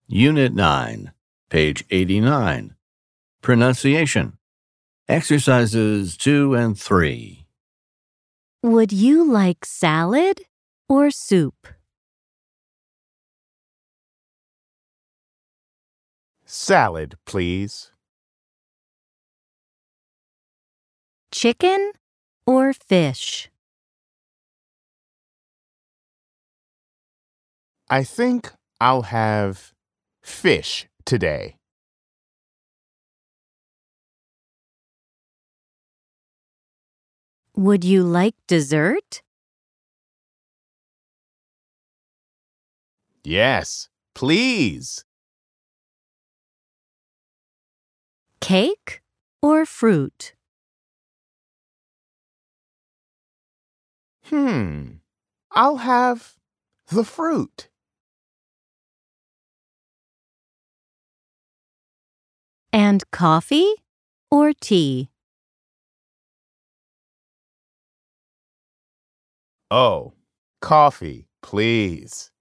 Unit 9, page 89. Pronunciation. Exercises 2 and 3. Would you like salad or soup? Salad, please. Chicken or fish? I think I'll have fish today. Would you like dessert? Yes, please. Cake or fruit? I'll have the fruit. And coffee or tea? Oh, coffee, please.